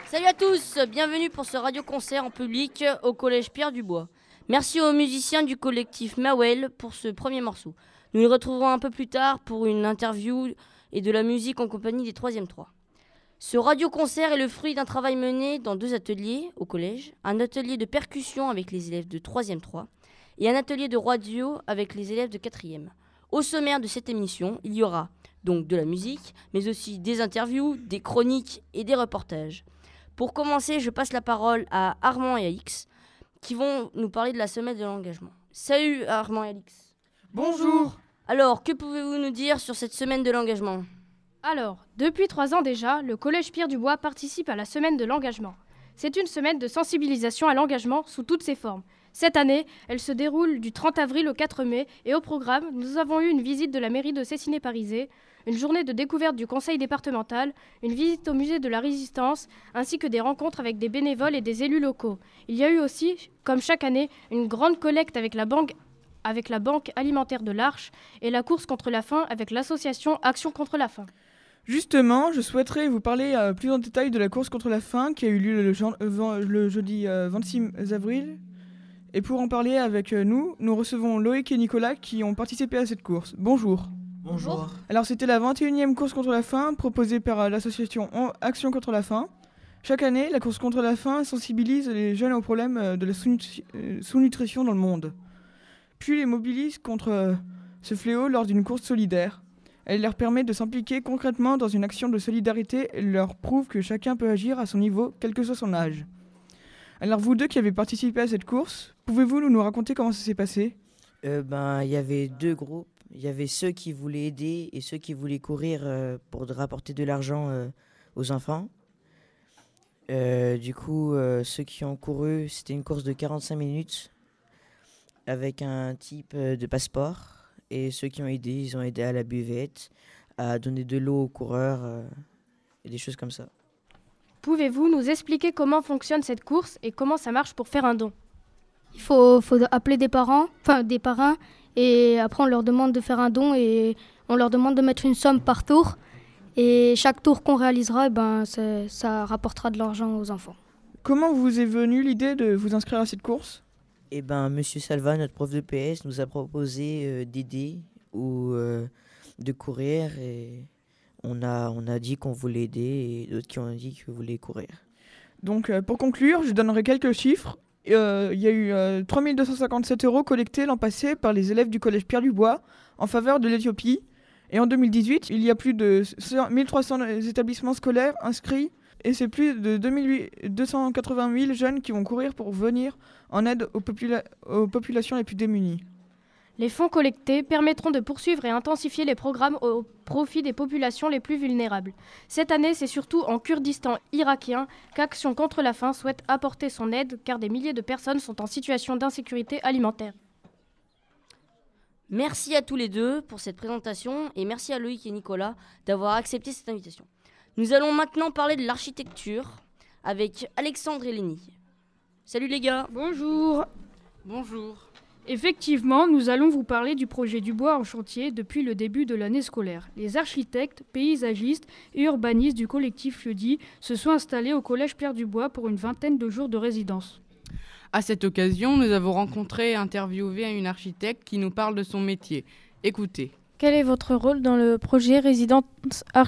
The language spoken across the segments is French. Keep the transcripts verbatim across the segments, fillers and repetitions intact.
Salut à tous, bienvenue pour ce radio-concert en public au collège Pierre Dubois. Merci aux musiciens du collectif Mawel pour ce premier morceau. Nous les retrouverons un peu plus tard pour une interview et de la musique en compagnie des troisième trois. Ce radio-concert est le fruit d'un travail mené dans deux ateliers au collège, un atelier de percussion avec les élèves de troisième trois et un atelier de radio avec les élèves de quatrième. Au sommaire de cette émission, il y aura donc de la musique, mais aussi des interviews, des chroniques et des reportages. Pour commencer, je passe la parole à Armand et Alix, qui vont nous parler de la semaine de l'engagement. Salut Armand et Alix. Bonjour. Alors, que pouvez-vous nous dire sur cette semaine de l'engagement ? Alors, depuis trois ans déjà, le collège Pierre Dubois participe à la semaine de l'engagement. C'est une semaine de sensibilisation à l'engagement sous toutes ses formes. Cette année, elle se déroule du trente avril au quatre mai et au programme, nous avons eu une visite de la mairie de Cessiné-Parisé, une journée de découverte du conseil départemental, une visite au musée de la Résistance, ainsi que des rencontres avec des bénévoles et des élus locaux. Il y a eu aussi, comme chaque année, une grande collecte avec la banque, avec la banque alimentaire de l'Arche et la course contre la faim avec l'association Action contre la faim. Justement, je souhaiterais vous parler euh, plus en détail de la course contre la faim qui a eu lieu le, je- euh, le jeudi euh, vingt-six avril. Et pour en parler avec euh, nous, nous recevons Loïc et Nicolas qui ont participé à cette course. Bonjour. Bonjour. Alors c'était la vingt et unième course contre la faim proposée par euh, l'association Action contre la faim. Chaque année, la course contre la faim sensibilise les jeunes aux problèmes euh, de la sous-nutri- euh, sous-nutrition dans le monde. Puis les mobilise contre euh, ce fléau lors d'une course solidaire. Elle leur permet de s'impliquer concrètement dans une action de solidarité et leur prouve que chacun peut agir à son niveau, quel que soit son âge. Alors vous deux qui avez participé à cette course, pouvez-vous nous raconter comment ça s'est passé ? Euh, ben, il y avait deux groupes. Il y avait ceux qui voulaient aider et ceux qui voulaient courir euh, pour de rapporter de l'argent euh, aux enfants. Euh, du coup, euh, ceux qui ont couru, c'était une course de quarante-cinq minutes avec un type euh, de passeport. Et ceux qui ont aidé, ils ont aidé à la buvette, à donner de l'eau aux coureurs euh, et des choses comme ça. Pouvez-vous nous expliquer comment fonctionne cette course et comment ça marche pour faire un don ? Il faut, faut appeler des parents, enfin des parrains, et après on leur demande de faire un don et on leur demande de mettre une somme par tour. Et chaque tour qu'on réalisera, eh ben, ça, ça rapportera de l'argent aux enfants. Comment vous est venue l'idée de vous inscrire à cette course ? Eh ben, Monsieur Salva, notre prof de P S, nous a proposé euh, d'aider ou euh, de courir et on a, on a dit qu'on voulait aider et d'autres qui ont dit qu'ils voulaient courir. Donc euh, pour conclure, je donnerai quelques chiffres. Euh, Il y a eu euh, trois mille deux cent cinquante-sept euros collectés l'an passé par les élèves du collège Pierre Dubois en faveur de l'Éthiopie. Et en deux mille dix-huit, il y a plus de mille trois cents établissements scolaires inscrits. Et c'est plus de deux cent quatre-vingt mille jeunes qui vont courir pour venir en aide aux, popula- aux populations les plus démunies. Les fonds collectés permettront de poursuivre et intensifier les programmes au profit des populations les plus vulnérables. Cette année, c'est surtout en Kurdistan irakien qu'Action contre la faim souhaite apporter son aide car des milliers de personnes sont en situation d'insécurité alimentaire. Merci à tous les deux pour cette présentation et merci à Loïc et Nicolas d'avoir accepté cette invitation. Nous allons maintenant parler de l'architecture avec Alexandre et Lénie. Salut les gars. Bonjour. Bonjour. Effectivement, nous allons vous parler du projet Dubois en chantier depuis le début de l'année scolaire. Les architectes, paysagistes et urbanistes du collectif Lieu-dit se sont installés au collège Pierre Dubois pour une vingtaine de jours de résidence. À cette occasion, nous avons rencontré et interviewé une architecte qui nous parle de son métier. Écoutez. Quel est votre rôle dans le projet Résidence Architecture ?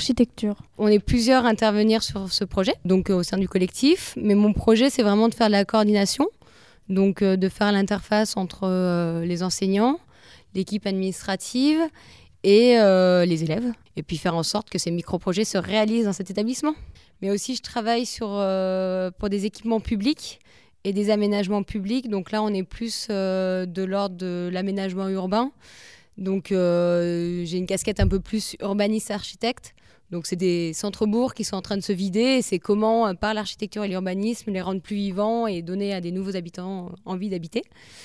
On est plusieurs à intervenir sur ce projet, donc euh, au sein du collectif. Mais mon projet, c'est vraiment de faire de la coordination, donc euh, de faire l'interface entre euh, les enseignants, l'équipe administrative et euh, les élèves. Et puis faire en sorte que ces micro-projets se réalisent dans cet établissement. Mais aussi, je travaille sur, euh, pour des équipements publics et des aménagements publics. Donc là, on est plus euh, de l'ordre de l'aménagement urbain. Donc euh, j'ai une casquette un peu plus urbaniste-architecte. Donc c'est des centres-bourgs qui sont en train de se vider. Et c'est comment, par l'architecture et l'urbanisme, les rendre plus vivants et donner à des nouveaux habitants envie d'habiter.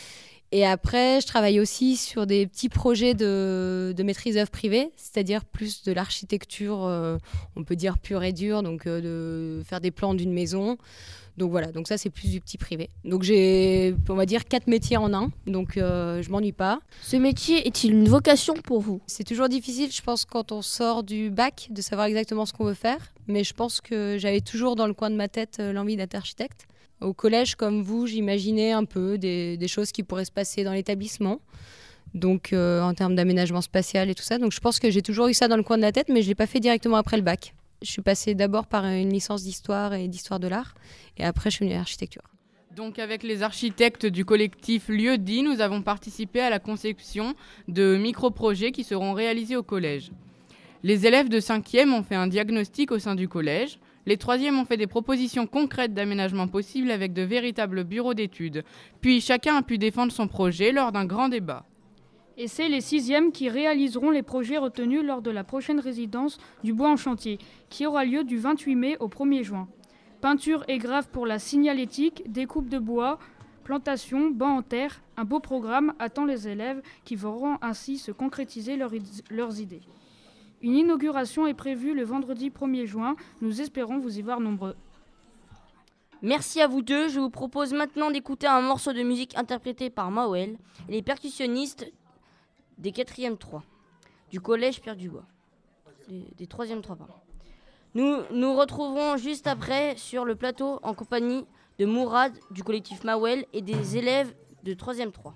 Et après, je travaille aussi sur des petits projets de, de maîtrise d'œuvre privée, c'est-à-dire plus de l'architecture, euh, on peut dire pure et dure, donc euh, de faire des plans d'une maison. Donc voilà, donc ça c'est plus du petit privé. Donc j'ai, on va dire, quatre métiers en un, donc euh, je m'ennuie pas. Ce métier est-il une vocation pour vous? C'est toujours difficile, je pense, quand on sort du bac, de savoir exactement ce qu'on veut faire. Mais je pense que j'avais toujours dans le coin de ma tête euh, l'envie d'être architecte. Au collège, comme vous, j'imaginais un peu des, des choses qui pourraient se passer dans l'établissement, donc euh, en termes d'aménagement spatial et tout ça. Donc je pense que j'ai toujours eu ça dans le coin de la tête, mais je ne l'ai pas fait directement après le bac. Je suis passée d'abord par une licence d'histoire et d'histoire de l'art, et après je suis venue à l'architecture. Donc avec les architectes du collectif Lieu-dit, nous avons participé à la conception de micro-projets qui seront réalisés au collège. Les élèves de cinquième ont fait un diagnostic au sein du collège. Les troisièmes ont fait des propositions concrètes d'aménagement possible avec de véritables bureaux d'études. Puis chacun a pu défendre son projet lors d'un grand débat. Et c'est les sixièmes qui réaliseront les projets retenus lors de la prochaine résidence du bois en chantier, qui aura lieu du vingt-huit mai au premier juin. Peinture et grave pour la signalétique, découpe de bois, plantation, banc en terre, un beau programme attend les élèves qui verront ainsi se concrétiser leur, leurs idées. Une inauguration est prévue le vendredi premier juin. Nous espérons vous y voir nombreux. Merci à vous deux. Je vous propose maintenant d'écouter un morceau de musique interprété par Mawel et les percussionnistes des quatrième trois du collège Pierre du Bois. Des, des troisième trois, pardon. Nous nous retrouverons juste après sur le plateau en compagnie de Mourad du collectif Mawel et des élèves de troisième trois.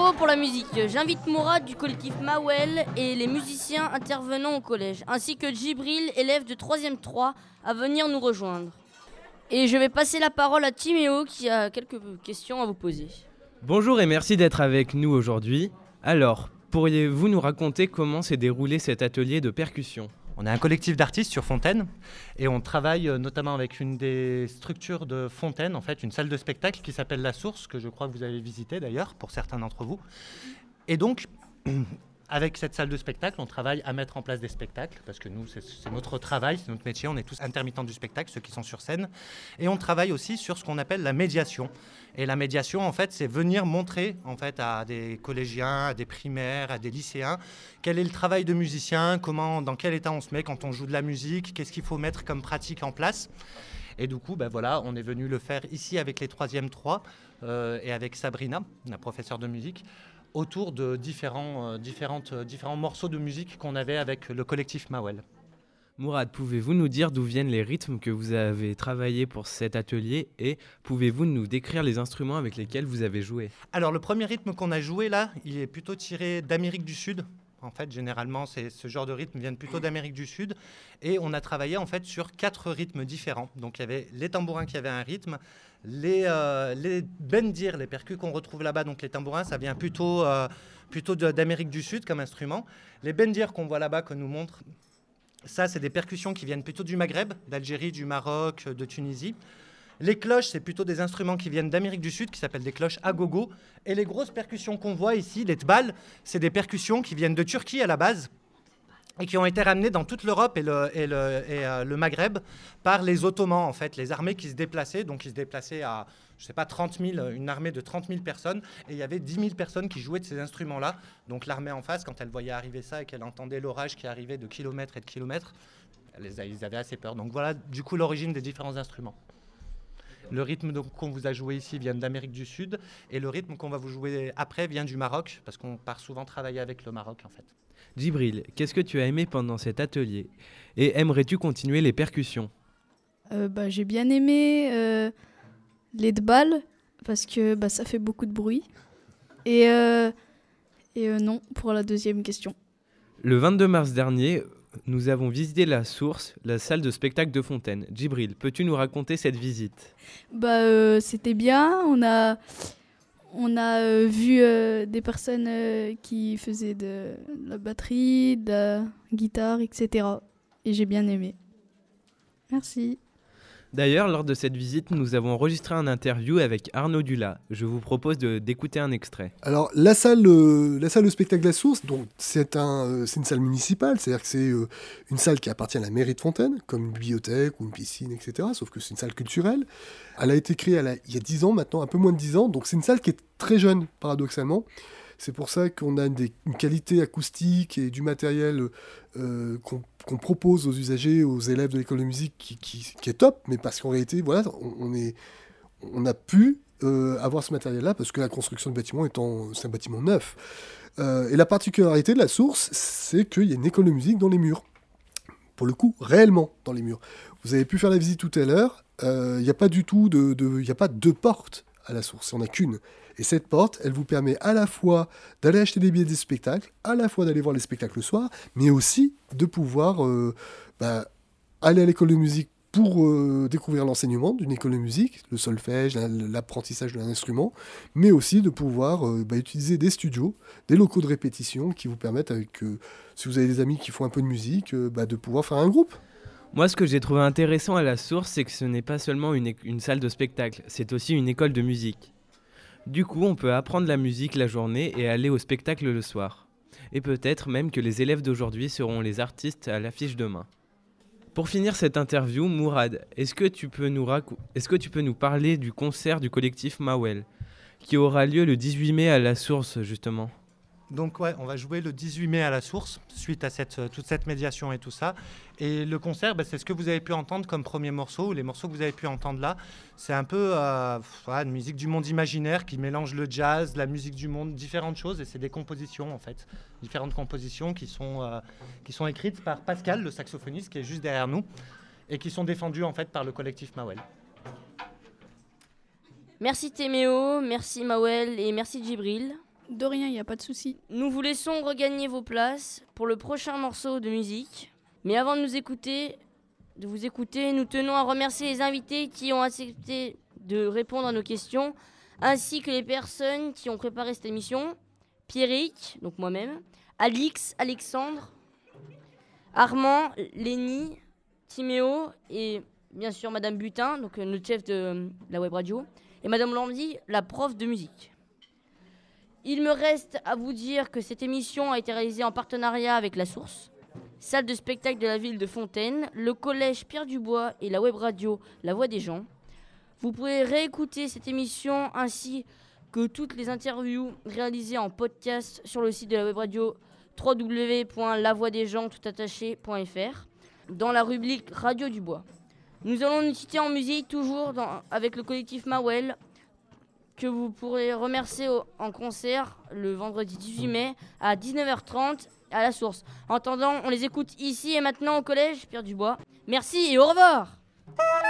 bravo pour la musique. J'invite Mourad du collectif Mawel et les musiciens intervenant au collège, ainsi que Djibril, élève de troisième trois, à venir nous rejoindre. Et je vais passer la parole à Timéo qui a quelques questions à vous poser. Bonjour et merci d'être avec nous aujourd'hui. Alors, pourriez-vous nous raconter comment s'est déroulé cet atelier de percussion ? On est un collectif d'artistes sur Fontaine et on travaille notamment avec une des structures de Fontaine, en fait, une salle de spectacle qui s'appelle La Source, que je crois que vous avez visité d'ailleurs, pour certains d'entre vous. Et donc, avec cette salle de spectacle, on travaille à mettre en place des spectacles, parce que nous, c'est, c'est notre travail, c'est notre métier, on est tous intermittents du spectacle, ceux qui sont sur scène. Et on travaille aussi sur ce qu'on appelle la médiation. Et la médiation, en fait, c'est venir montrer en fait, à des collégiens, à des primaires, à des lycéens, quel est le travail de musicien, comment, dans quel état on se met quand on joue de la musique, qu'est-ce qu'il faut mettre comme pratique en place. Et du coup, ben voilà, on est venu le faire ici avec les troisième trois euh, et avec Sabrina, la professeure de musique, autour de différents, euh, différentes, euh, différents morceaux de musique qu'on avait avec le collectif Mawel. Mourad, pouvez-vous nous dire d'où viennent les rythmes que vous avez travaillés pour cet atelier et pouvez-vous nous décrire les instruments avec lesquels vous avez joué ? Alors le premier rythme qu'on a joué là, il est plutôt tiré d'Amérique du Sud. En fait, généralement, c'est, ce genre de rythmes viennent plutôt d'Amérique du Sud. Et on a travaillé en fait sur quatre rythmes différents. Donc il y avait les tambourins qui avaient un rythme, les, euh, les bendir, les percus qu'on retrouve là-bas, donc les tambourins, ça vient plutôt, euh, plutôt de, d'Amérique du Sud comme instrument. Les bendir qu'on voit là-bas, que nous montre, ça c'est des percussions qui viennent plutôt du Maghreb, d'Algérie, du Maroc, de Tunisie. Les cloches, c'est plutôt des instruments qui viennent d'Amérique du Sud, qui s'appellent des cloches à gogo. Et les grosses percussions qu'on voit ici, les tbal, c'est des percussions qui viennent de Turquie à la base et qui ont été ramenées dans toute l'Europe et le, et le, et, euh, le Maghreb par les Ottomans, en fait, les armées qui se déplaçaient. Donc, ils se déplaçaient à, je sais pas, trente mille, une armée de trente mille personnes. Et il y avait dix mille personnes qui jouaient de ces instruments-là. Donc, l'armée en face, quand elle voyait arriver ça et qu'elle entendait l'orage qui arrivait de kilomètres et de kilomètres, ils avaient assez peur. Donc, voilà, du coup, l'origine des différents instruments. Le rythme donc, qu'on vous a joué ici vient d'Amérique du Sud et le rythme qu'on va vous jouer après vient du Maroc parce qu'on part souvent travailler avec le Maroc en fait. Djibril, qu'est-ce que tu as aimé pendant cet atelier et aimerais-tu continuer les percussions ? euh, bah, J'ai bien aimé euh, les tbal parce que bah, ça fait beaucoup de bruit et, euh, et euh, non pour la deuxième question. Le vingt-deux mars dernier, nous avons visité La Source, la salle de spectacle de Fontaine. Djibril, peux-tu nous raconter cette visite ? Bah, euh, c'était bien. On a, on a euh, vu euh, des personnes euh, qui faisaient de la batterie, de la guitare, et cetera. Et j'ai bien aimé. Merci. D'ailleurs, lors de cette visite, nous avons enregistré un interview avec Arnaud Dula. Je vous propose de, d'écouter un extrait. Alors, la salle, euh, la salle de spectacle La Source, donc, c'est, un, euh, c'est une salle municipale, c'est-à-dire que c'est euh, une salle qui appartient à la mairie de Fontaine, comme une bibliothèque ou une piscine, et cetera, sauf que c'est une salle culturelle. Elle a été créée elle a, il y a dix ans maintenant, un peu moins de dix ans, donc c'est une salle qui est très jeune, paradoxalement. C'est pour ça qu'on a des, une qualité acoustique et du matériel euh, qu'on, qu'on propose aux usagers, aux élèves de l'école de musique qui, qui, qui est top, mais parce qu'en réalité, voilà, on, on, est, on a pu euh, avoir ce matériel-là parce que la construction du bâtiment étant, c'est un bâtiment neuf. Euh, et la particularité de La Source, c'est qu'il y a une école de musique dans les murs. Pour le coup, réellement dans les murs. Vous avez pu faire la visite tout à l'heure, il euh, n'y a pas du tout de, de, y a pas deux portes à La Source, il n'y en a qu'une. Et cette porte, elle vous permet à la fois d'aller acheter des billets des spectacles, à la fois d'aller voir les spectacles le soir, mais aussi de pouvoir euh, bah, aller à l'école de musique pour euh, découvrir l'enseignement d'une école de musique, le solfège, l'apprentissage d'un instrument, mais aussi de pouvoir euh, bah, utiliser des studios, des locaux de répétition qui vous permettent, avec, euh, si vous avez des amis qui font un peu de musique, euh, bah, de pouvoir faire un groupe. Moi, ce que j'ai trouvé intéressant à La Source, c'est que ce n'est pas seulement une, é- une salle de spectacle, c'est aussi une école de musique. Du coup, on peut apprendre la musique la journée et aller au spectacle le soir. Et peut-être même que les élèves d'aujourd'hui seront les artistes à l'affiche demain. Pour finir cette interview, Mourad, est-ce que tu peux nous, rac- est-ce que tu peux nous parler du concert du collectif Mawel, qui aura lieu le dix-huit mai à La Source, justement ? Donc ouais, on va jouer le dix-huit mai à La Source, suite à cette, toute cette médiation et tout ça. Et le concert, bah, c'est ce que vous avez pu entendre comme premier morceau, ou les morceaux que vous avez pu entendre là. C'est un peu euh, voilà, une musique du monde imaginaire qui mélange le jazz, la musique du monde, différentes choses. Et c'est des compositions en fait, différentes compositions qui sont, euh, qui sont écrites par Pascal, le saxophoniste, qui est juste derrière nous, et qui sont défendues en fait par le collectif Mawel. Merci Timéo, merci Mawel et merci Djibril. De rien, il n'y a pas de souci. Nous vous laissons regagner vos places pour le prochain morceau de musique. Mais avant de nous écouter, de vous écouter, nous tenons à remercier les invités qui ont accepté de répondre à nos questions, ainsi que les personnes qui ont préparé cette émission. Pierrick, donc moi-même, Alix, Alexandre, Armand, Lénie, Timéo et bien sûr Madame Butin, donc euh, notre chef de euh, la web radio, et Madame Lambdi, la prof de musique. Il me reste à vous dire que cette émission a été réalisée en partenariat avec La Source, salle de spectacle de la ville de Fontaine, le collège Pierre Dubois et la web radio La Voix des gens. Vous pouvez réécouter cette émission ainsi que toutes les interviews réalisées en podcast sur le site de la web radio w w w point la voix des gens tout attaché point f r dans la rubrique Radio du Bois. Nous allons nous quitter en musique toujours dans, avec le collectif Mawel que vous pourrez remercier au, en concert le vendredi dix-huit mai à dix-neuf heures trente à La Source. En attendant, on les écoute ici et maintenant au collège Pierre Dubois. Merci et au revoir.